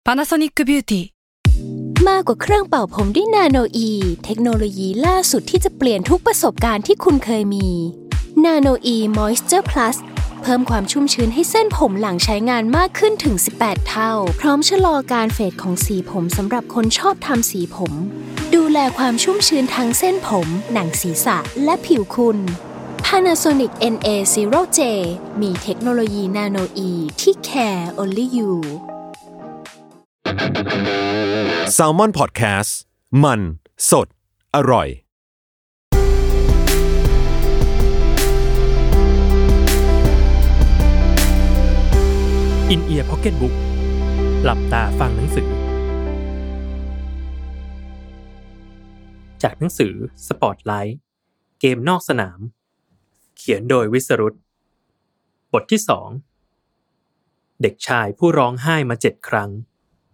Panasonic Beauty มากกว่าเครื่องเป่าผมด้วยนาโนอีเทคโนโลยีล่าสุดที่จะเปลี่ยนทุกประสบการณ์ที่คุณเคยมีนาโนอีมอยส์เจอร์พลัสเพิ่มความชุ่มชื้นให้เส้นผมหลังใช้งานมากขึ้นถึง18เท่าพร้อมชะลอการเฟดของสีผมสำหรับคนชอบทำสีผมดูแลความชุ่มชื้นทั้งเส้นผมหนังศีรษะและผิวคุณ Panasonic NA0J มีเทคโนโลยีนาโนอีที่ care only you Salmon Podcast มันสดอร่อย In-Ear Pocketbook หลับตาฟังหนังสือจากหนังสือ Spotlight เกมนอกสนามเขียนโดยวิสรุตบทที่ 2 เด็กชายผู้ร้องไห้มา7 ครั้ง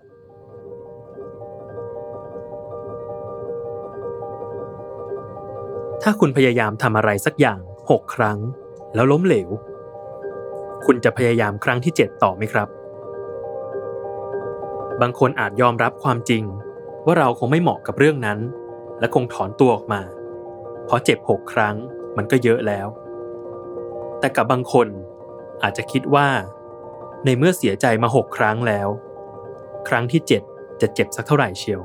ถ้าคุณพยายามทำอะไรสักอย่าง6 ครั้งแล้วล้มเหลวคุณจะพยายามครั้งที่7ต่อไหมครับบางคนอาจยอมรับความจริงว่าเราคงไม่เหมาะกับเรื่องนั้นและคงถอนตัวออกมาเพราะเจ็บ6 ครั้งมันก็เยอะแล้วแต่กับบางคนอาจจะคิดว่าในเมื่อเสียใจมา6 ครั้งแล้วครั้งที่7จะเจ็บสักเท่าไหร่เชียว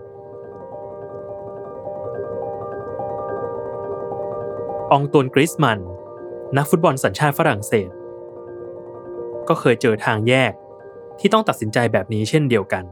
อองตวน กริซมันนักฟุตบอลสัญชาติฝรั่งเศสก็เคยเจอทางแยกที่ต้องตัดสินใจแบบนี้เช่นเดียวกัน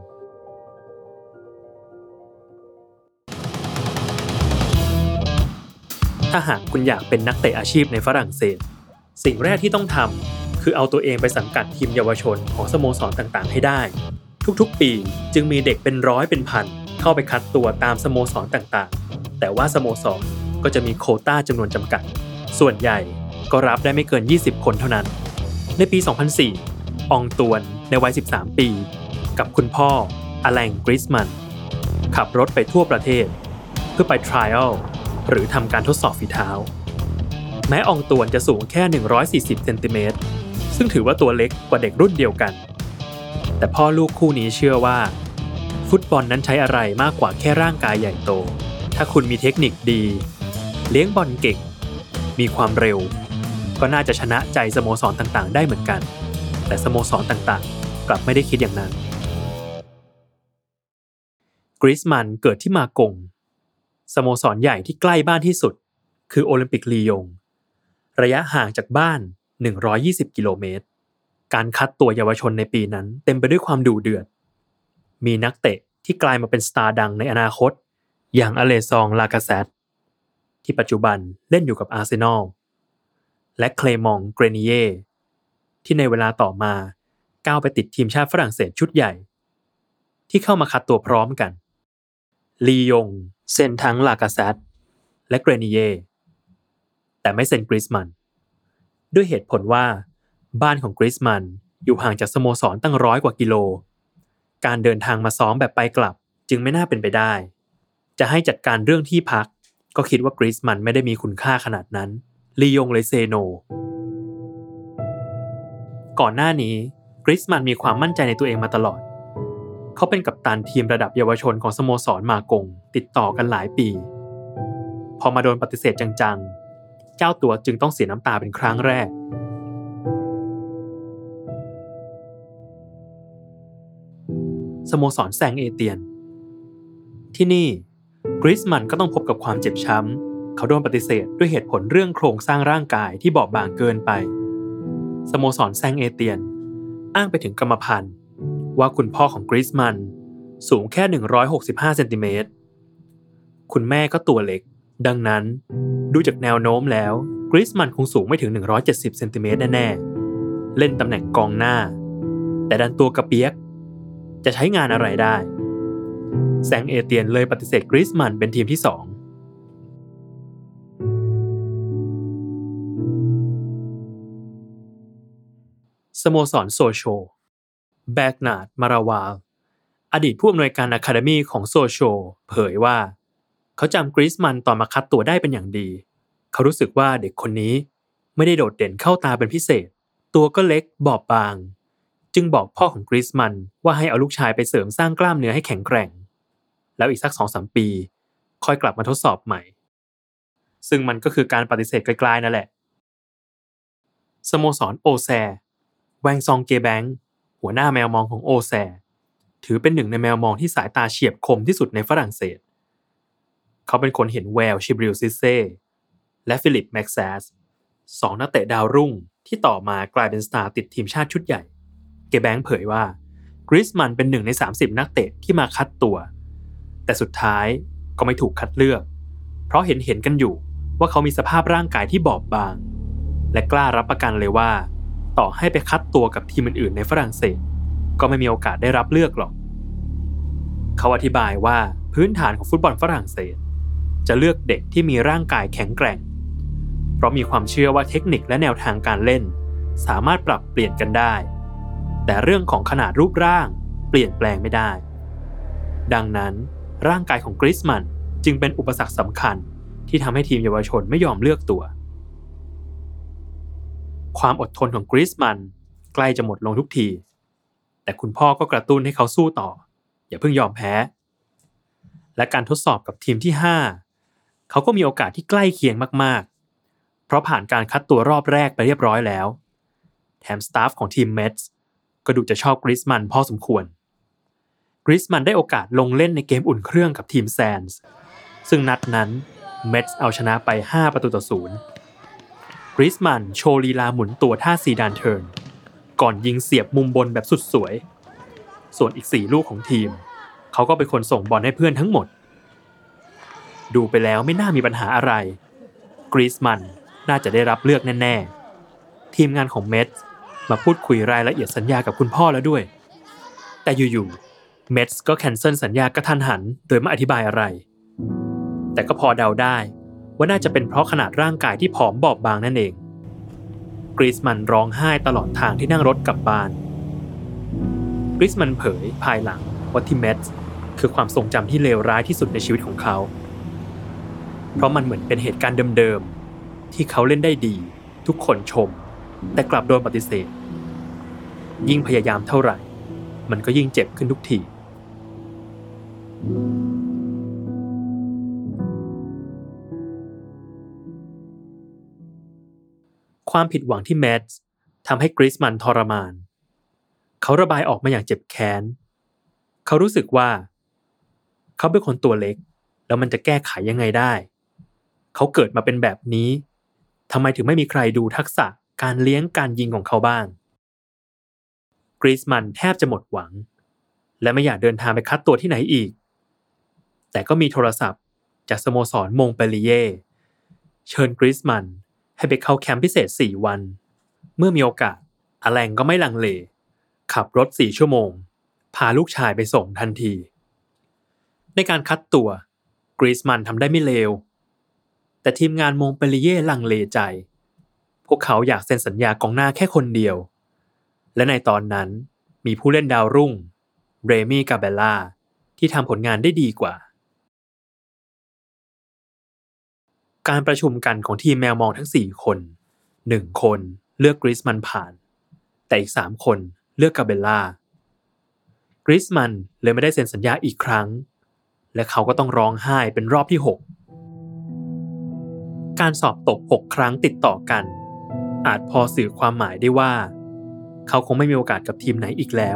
ถ้าหากคุณอยากเป็นนักเตะอาชีพในฝรั่งเศสสิ่งแรกที่ต้องทำคือเอาตัวเองไปสังกัดทีมเยาวชนของสโมสรต่างๆให้ได้ทุกๆปีจึงมีเด็กเป็นร้อยเป็นพันเข้าไปคัดตัวตามสโมสรต่างๆแต่ว่าสโมสรก็จะมีโควต้าจำนวนจำกัดส่วนใหญ่ก็รับได้ไม่เกิน20 คนเท่านั้นในปี 2004 อองตวนในวัย 13 ปีกับคุณพ่ออแลง กริซมันขับรถไปทั่วประเทศเพื่อไป trial หรือทำการทดสอบฝีเท้าแม้อองตวนจะสูงแค่140 เซนติเมตรซึ่งถือว่าตัวเล็กกว่าเด็กรุ่นเดียวกันแต่พ่อลูกคู่นี้เชื่อว่าฟุตบอลนั้นใช้อะไรมากกว่าแค่ร่างกายใหญ่โตถ้าคุณมีเทคนิคดีเลี้ยงบอลเก่งมีความเร็วก็น่าจะชนะใจสโมสรต่างๆได้เหมือนกันแต่สโมสรต่างๆกลับไม่ได้คิดอย่างนั้นกริซมันเกิดที่มากงสโมสรใหญ่ที่ใกล้บ้านที่สุดคือโอลิมปิกลียงระยะห่างจากบ้าน120 กิโลเมตรการคัดตัวเยาวชนในปีนั้นเต็มไปด้วยความดุเดือดมีนักเตะที่กลายมาเป็นสตาร์ดังในอนาคตอย่างอเลซอง ลากาเซตที่ปัจจุบันเล่นอยู่กับอาร์เซนอลและเคลมอง เกรนิเย่ที่ในเวลาต่อมาก้าวไปติดทีมชาติฝรั่งเศสชุดใหญ่ที่เข้ามาคัดตัวพร้อมกันลียงเซ็นทั้งลากาเซตและเกรนิเย่แต่ไม่เซ็นกริซมันด้วยเหตุผลว่าบ้านของกริซมันอยู่ห่างจากสโมสรตั้ง100 กว่ากิโลการเดินทางมาซ้อมแบบไปกลับจึงไม่น่าเป็นไปได้จะให้จัดการเรื่องที่พักก็คิดว่ากริซมันไม่ได้มีคุณค่าขนาดนั้นลียงเลยเซโนก่อนหน้านี้กริซมันมีความมั่นใจในตัวเองมาตลอดเขาเป็นกัปตันทีมระดับเยาวชนของสโมสรมากงติดต่อกันหลายปีพอมาโดนปฏิเสธจังๆเจ้าตัวจึงต้องเสียน้ำตาเป็นครั้งแรกสโมสรแซงเอเตียนที่นี่กริซมันก็ต้องพบกับความเจ็บช้ำเขาโดนปฏิเสธด้วยเหตุผลเรื่องโครงสร้างร่างกายที่บอบบางเกินไปสโมสรแซงเอเตียนอ้างไปถึงกรรมพันธุ์ว่าคุณพ่อของกริซมันสูงแค่165 เซนติเมตรคุณแม่ก็ตัวเล็กดังนั้นดูจากแนวโน้มแล้วกริซมันคงสูงไม่ถึง170 เซนติเมตรแน่ๆเล่นตำแหน่งกองหน้าแต่ดันตัวกระเปียกจะใช้งานอะไรได้แซงเอเตียนเลยปฏิเสธกริซมันเป็นทีมที่2สโมสรโซโชแบกนาร์ด มาราวาลอดีตผู้อำนวยการอะคาเดมีของโซโชเผยว่าเขาจำกริซมันตอนมาคัดตัวได้เป็นอย่างดีเขารู้สึกว่าเด็กคนนี้ไม่ได้โดดเด่นเข้าตาเป็นพิเศษตัวก็เล็กบอบบางจึงบอกพ่อของกริซมันว่าให้เอาลูกชายไปเสริมสร้างกล้ามเนื้อให้แข็งแกร่งแล้วอีกสัก 2-3 ปีค่อยกลับมาทดสอบใหม่ซึ่งมันก็คือการปฏิเสธไกลๆนั่นแหละสโมสรโอแซแวงซองเกแบงหัวหน้าแมวมองของโอแซถือเป็นหนึ่งในแมวมองที่สายตาเฉียบคมที่สุดในฝรั่งเศสเขาเป็นคนเห็นแววชิบริลซิเซ่และฟิลิปแม็กซัส2นักเตะดาวรุ่งที่ต่อมากลายเป็นสตาร์ติดทีมชาติชุดใหญ่เกแบงเผยว่ากริซมันเป็น1ใน30นักเตะที่มาคัดตัวแต่สุดท้ายก็ไม่ถูกคัดเลือกเพราะเห็นกันอยู่ว่าเขามีสภาพร่างกายที่บอบบางและกล้ารับประกันเลยว่าต่อให้ไปคัดตัวกับทีมอื่นๆในฝรั่งเศสก็ไม่มีโอกาสได้รับเลือกหรอกเขาอธิบายว่าพื้นฐานของฟุตบอลฝรั่งเศสจะเลือกเด็กที่มีร่างกายแข็งแกร่งเพราะมีความเชื่อว่าเทคนิคและแนวทางการเล่นสามารถปรับเปลี่ยนกันได้แต่เรื่องของขนาดรูปร่างเปลี่ยนแปลงไม่ได้ดังนั้นร่างกายของกริซมันจึงเป็นอุปสรรคสำคัญที่ทำให้ทีมเยาวชนไม่ยอมเลือกตัวความอดทนของกริซมันใกล้จะหมดลงทุกทีแต่คุณพ่อก็กระตุ้นให้เขาสู้ต่ออย่าเพิ่งยอมแพ้และการทดสอบกับทีมที่5เขาก็มีโอกาสที่ใกล้เคียงมากๆเพราะผ่านการคัดตัวรอบแรกไปเรียบร้อยแล้วแถมสตาฟของทีมเมทส์ก็ดูจะชอบกริซมันพอสมควรกริซมันได้โอกาสลงเล่นในเกมอุ่นเครื่องกับทีมแซนส์ซึ่งนัดนั้นเมทส์เอาชนะไป5-0กริซมันโชว์ลีลาหมุนตัวท่าซีดานเทิร์นก่อนยิงเสียบมุมบนแบบสุดสวยส่วนอีก4ลูกของทีมเขาก็เป็นคนส่งบอลให้เพื่อนทั้งหมดดูไปแล้วไม่น่ามีปัญหาอะไรกริซมันน่าจะได้รับเลือกแน่ๆทีมงานของเมทส์มาพูดคุยรายละเอียดสัญญากับคุณพ่อแล้วด้วยแต่อยู่ๆเมทส์ก็แคนเซิลสัญญากระทันหันโดยไม่อธิบายอะไรแต่ก็พอเดาได้ว่าน่าจะเป็นเพราะขนาดร่างกายที่ผอมบอบบางนั่นเองกริซมันร้องไห้ตลอดทางที่นั่งรถกลับบ้านกริซมันเผยภายหลังว่าที่เมทส์คือความทรงจำที่เลวร้ายที่สุดในชีวิตของเขาเพราะมันเหมือนเป็นเหตุการณ์เดิมๆที่เขาเล่นได้ดีทุกคนชมแต่กลับโดนปฏิเสธยิ่งพยายามเท่าไหร่มันก็ยิ่งเจ็บขึ้นทุกทีความผิดหวังที่แมทส์ทำให้กริซมันทรมานเขาระบายออกมาอย่างเจ็บแค้นเขารู้สึกว่าเขาเป็นคนตัวเล็กแล้วมันจะแก้ไขยังไงได้เขาเกิดมาเป็นแบบนี้ทำไมถึงไม่มีใครดูทักษะการเลี้ยงการยิงของเขาบ้างกริซมันแทบจะหมดหวังและไม่อยากเดินทางไปคัดตัวที่ไหนอีกแต่ก็มีโทรศัพท์จากสโมสรมงเปลีเย่เชิญกริซมันให้ไปเข้าแคมป์พิเศษ4 วันเมื่อมีโอกาสอแลงก็ไม่ลังเลขับรถ4 ชั่วโมงพาลูกชายไปส่งทันทีในการคัดตัวกริซมันทำได้ไม่เลวแต่ทีมงานมงเปลีเย่ลังเลใจพวกเขาอยากเซ็นสัญญากองหน้าแค่คนเดียวและในตอนนั้นมีผู้เล่นดาวรุ่งเรมี่กาเบลล่าที่ทำผลงานได้ดีกว่าการประชุมกันของทีมแมวมองทั้ง4 คน1 คนเลือกกริซมันผ่านแต่อีก3 คนเลือกกาเบลล่ากริซมันเลยไม่ได้เซ็นสัญญาอีกครั้งและเขาก็ต้องร้องไห้เป็นรอบที่6การสอบตก6 ครั้งติดต่อกันอาจพอสื่อความหมายได้ว่าเขาคงไม่มีโอกาสกับทีมไหนอีกแล้ว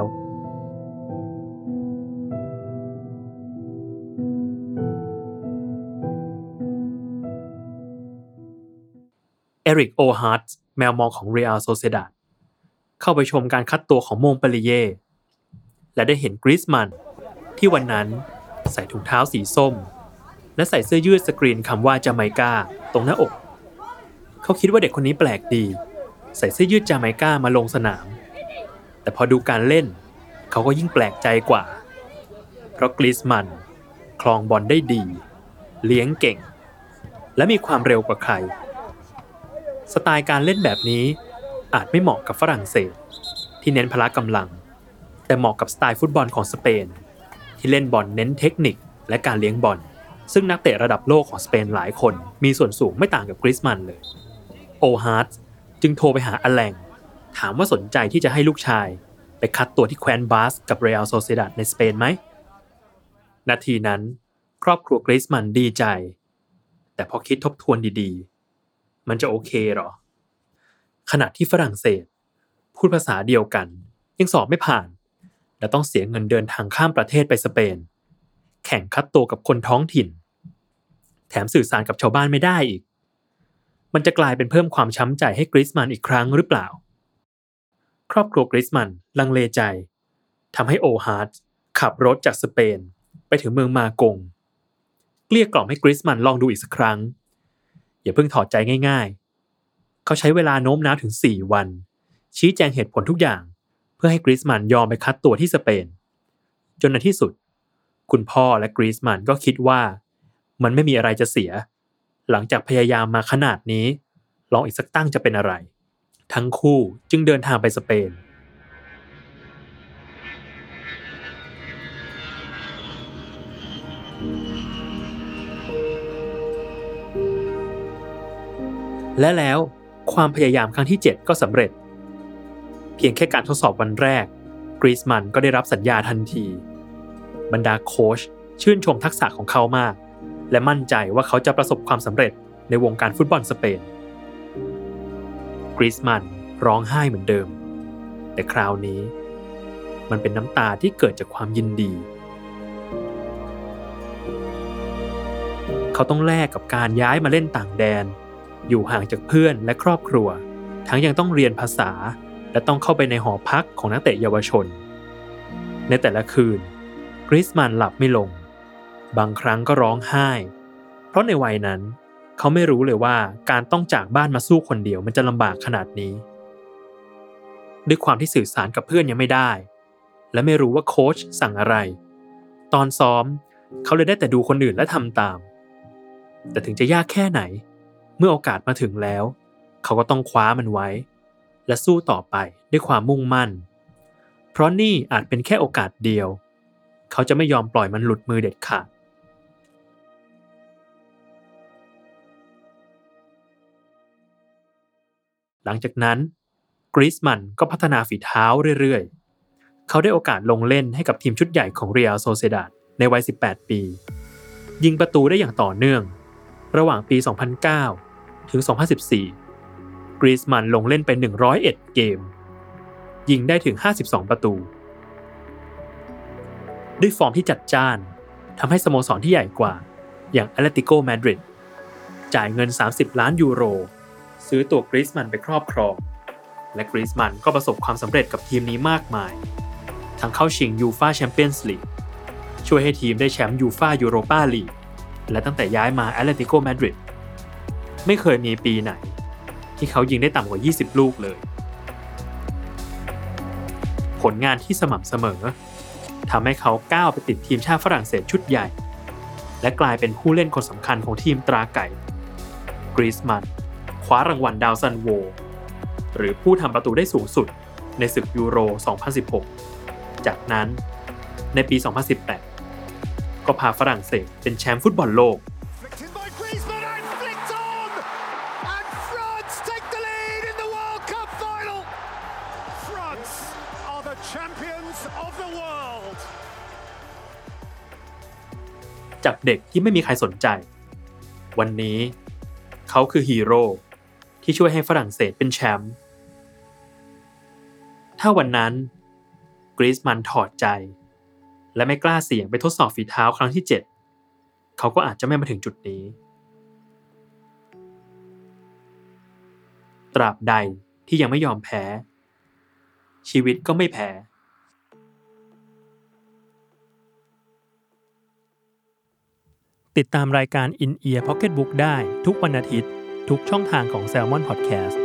เอริกโอฮาร์ตแมวมองของเรอัลโซเซดาดเข้าไปชมการคัดตัวของมงเปลีเย่และได้เห็นกริซมันที่วันนั้นใส่ถุงเท้าสีส้มและใส่เสื้อยืดสกรีนคำว่าจาไมกาตรงหน้าอกเขาคิดว่าเด็กคนนี้แปลกดีใส่เสื้อยืดจาไมกามาลงสนามแต่พอดูการเล่นเขาก็ยิ่งแปลกใจกว่าเพราะกริซมันคลองบอลได้ดีเลี้ยงเก่งและมีความเร็วกว่าใครสไตล์การเล่นแบบนี้อาจไม่เหมาะกับฝรั่งเศสที่เน้นพละกำลังแต่เหมาะกับสไตล์ฟุตบอลของสเปนที่เล่นบอลเน้นเทคนิคและการเลี้ยงบอลซึ่งนักเตะระดับโลกของสเปนหลายคนมีส่วนสูงไม่ต่างกับกริซมันเลยโอฮาร์ตจึงโทรไปหาอแลงถามว่าสนใจที่จะให้ลูกชายไปคัดตัวที่แคว้นบาสกับเรอัลโซเซดัดในสเปนไหมนาทีนั้นครอบครัวกริซมันดีใจแต่พอคิดทบทวนดีๆมันจะโอเคหรอขณะที่ฝรั่งเศสพูดภาษาเดียวกันยังสอบไม่ผ่านและต้องเสียเงินเดินทางข้ามประเทศไปสเปนแข่งคัดตัวกับคนท้องถิ่นแถมสื่อสารกับชาวบ้านไม่ได้อีกมันจะกลายเป็นเพิ่มความช้ำใจให้กริซมันอีกครั้งหรือเปล่าครอบครัวกริซมันลังเลใจทำให้โอฮาร์ทขับรถจากสเปนไปถึงเมืองมากงเกลี้ยกล่อมให้กริซมันลองดูอีกสักครั้งอย่าเพิ่งถอดใจง่ายๆเขาใช้เวลาโน้มน้าวถึง4 วันชี้แจงเหตุผลทุกอย่างเพื่อให้กริซมันยอมไปคัดตัวที่สเปนจนในที่สุดคุณพ่อและกริซมันก็คิดว่ามันไม่มีอะไรจะเสียหลังจากพยายามมาขนาดนี้ลองอีกสักตั้งจะเป็นอะไรทั้งคู่จึงเดินทางไปสเปนและแล้วความพยายามครั้งที่7ก็สำเร็จเพียงแค่การทดสอบวันแรกกริซมันก็ได้รับสัญญาทันทีบรรดาโค้ชชื่นชมทักษะของเขามากและมั่นใจว่าเขาจะประสบความสำเร็จในวงการฟุตบอลสเปนกริซมันร้องไห้เหมือนเดิมแต่คราวนี้มันเป็นน้ำตาที่เกิดจากความยินดีเขาต้องแลกกับการย้ายมาเล่นต่างแดนอยู่ห่างจากเพื่อนและครอบครัวทั้งยังต้องเรียนภาษาและต้องเข้าไปในหอพักของนักเตะเยาวชนในแต่ละคืนกริซมันหลับไม่ลงบางครั้งก็ร้องไห้เพราะในวัยนั้นเขาไม่รู้เลยว่าการต้องจากบ้านมาสู้คนเดียวมันจะลำบากขนาดนี้ด้วยความที่สื่อสารกับเพื่อนยังไม่ได้และไม่รู้ว่าโค้ชสั่งอะไรตอนซ้อมเขาเลยได้แต่ดูคนอื่นและทำตามแต่ถึงจะยากแค่ไหนเมื่อโอกาสมาถึงแล้วเขาก็ต้องคว้ามันไว้และสู้ต่อไปด้วยความมุ่งมั่นเพราะนี่อาจเป็นแค่โอกาสเดียวเขาจะไม่ยอมปล่อยมันหลุดมือเด็ดขาดหลังจากนั้นกริซมันก็พัฒนาฝีเท้าเรื่อยๆเขาได้โอกาสลงเล่นให้กับทีมชุดใหญ่ของเรอัลโซเซดัดในวัย18 ปียิงประตูได้อย่างต่อเนื่องระหว่างปี 2009 ถึง 2014 กริซมันลงเล่นไป101 เกมยิงได้ถึง52 ประตูด้วยฟอร์มที่จัดจ้านทำให้สโมสรที่ใหญ่กว่าอย่างแอตเลติโกมาดริดจ่ายเงิน30 ล้านยูโรซื้อตัวกริซมันไปครอบครองและกริซมันก็ประสบความสำเร็จกับทีมนี้มากมายทั้งเข้าชิงยูฟ่าแชมเปี้ยนส์ลีกช่วยให้ทีมได้แชมป์ยูฟ่ายูโรปาลีกและตั้งแต่ย้ายมาแอตเลติโกมาดริดไม่เคยมีปีไหนที่เขายิงได้ต่ำกว่า20 ลูกเลยผลงานที่สม่ำเสมอทำให้เขาก้าวไปติดทีมชาติฝรั่งเศสชุดใหญ่และกลายเป็นผู้เล่นคนสำคัญของทีมตราไก่กริซมันคว้ารางวัลดาวซันโวหรือผู้ทำประตูได้สูงสุดในศึกยูโร 2016 จากนั้นในปี 2018 ก็พาฝรั่งเศสเป็นแชมป์ฟุตบอลโลกจากเด็กที่ไม่มีใครสนใจวันนี้เขาคือฮีโร่ที่ช่วยให้ฝรั่งเศสเป็นแชมป์ถ้าวันนั้นกริซมันถอดใจและไม่กล้าเสี่ยงไปทดสอบฝีเท้าครั้งที่7เขาก็อาจจะไม่มาถึงจุดนี้ตราบใดที่ยังไม่ยอมแพ้ชีวิตก็ไม่แพ้ติดตามรายการ In Ear Pocket Book ได้ทุกวันอาทิตย์ทุกช่องทางของ Salmon Podcast